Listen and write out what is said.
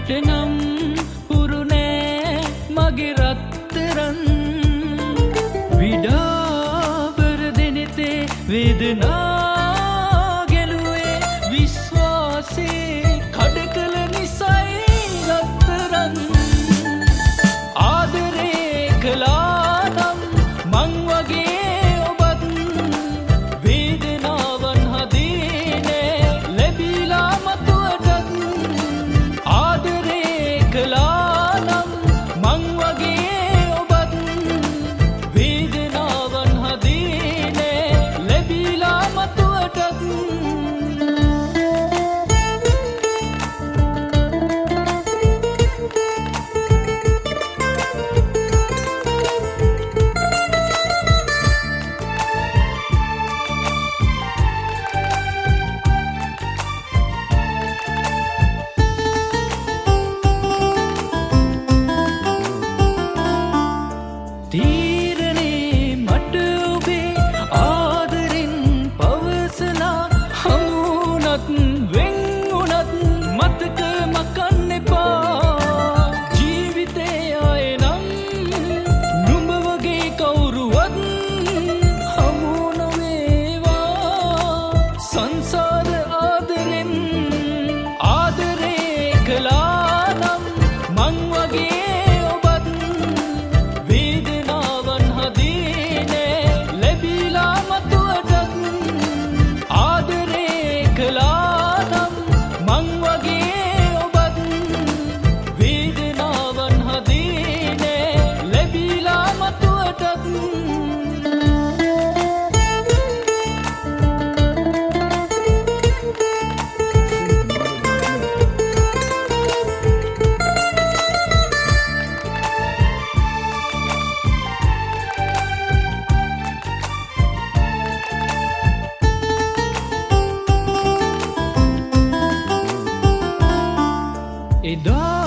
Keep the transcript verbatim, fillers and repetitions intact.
මට නම් පුරුනෑ මගේ රත්තරන් විඩාබර දෙනෙතේ වේදනා ගැලුවේ විශ්වාසේ කඩ කළ නිසයි රත්තරන් ආදරේ කළා නම් මං වගේ ඔබත් වේදනාවන් හදිනේ ලැබිලා මතුවටත් ආදරේ කළා නම් මං වගේ ඔබත් වේදනාවන් හදිනේ ලැබිලා මතුවටත් තීරණේ මට ඔබේ ආදරෙන් පවසලා හමුණත් වෙන් වුණත් මතක මකන්න එපා ජීවිතේ ආයේ නම් නුඹ වගේ කවුරුවත් හමු නොවේවා සංසාර ආදරෙන් ආදරේ කළා නම් මං වගේ ඔබත් වේදනාවන් හදිනේ ලැබිලා මතුවටත් ආදරේ කළා නම් මං වගේ ඔබත් වේදනාවන් හදිනේ ලැබිලා මතුවටත් එදා